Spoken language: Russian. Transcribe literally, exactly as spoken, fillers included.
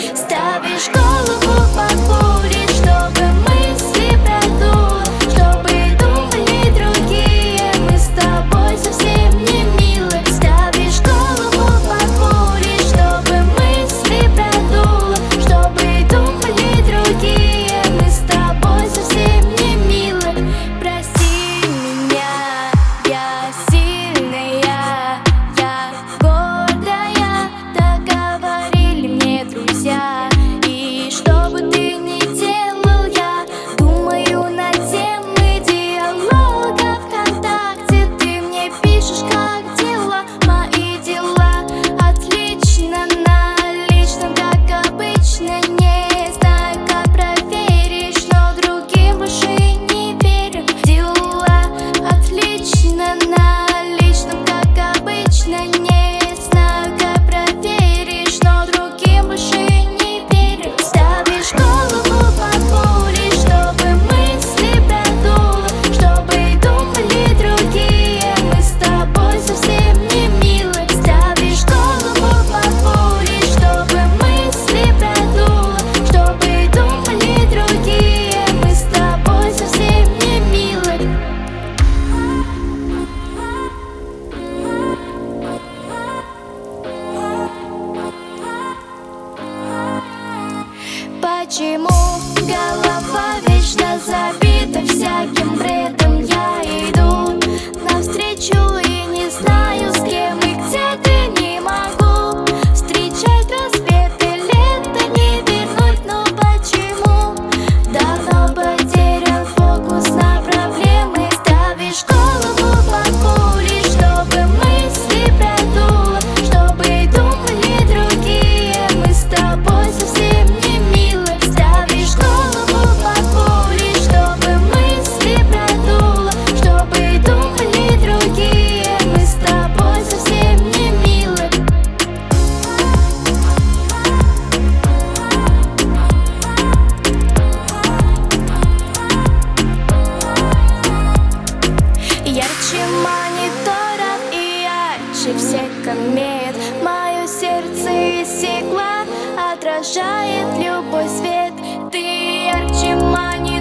Ставишь голову под пули, чтобы мысли продуло, чтобы думали другие, мы с тобой совсем не милы. Ставишь голову под пули, чтобы мысли продуло, чтобы думали другие, мы с тобой совсем не милы. Прости меня, я сильная, я гордая, так говорили мне друзья. И что бы ты ни делал, я думаю на темы диалога ВКонтакте. Ты мне пишешь, как дела, мои дела отлично, на личном, как обычно. Не знаю, как проверишь, но другим больше не верю. Дела отлично, на личном, как обычно. Не знаю, как проверишь, но другим больше не верю. Ставишь голову под пули, чтобы мысли продуло, чтобы думали другие, мы с тобой совсем не милы. Ставишь голову под пули, чтобы мысли продуло, чтобы думали другие, мы с тобой совсем не милы. Почему голова вечно забита всяким бредом? Я иду навстречу и не знаю, с кем и где-то не могу встречать рассветы, лето не вернуть. Но почему давно потерян фокус на проблемы? Ставишь голову под пули, чтобы мысли продуло, чтобы думали другие, мы с тобой совсем не милы. Ставишь голову под пули, чтобы мысли продуло, чтобы думали другие, мы с тобой совсем не милы. Ярче мониторов и ярче всех комет, мое сердце из стекла отражает любой свет. Ты ярче мониторов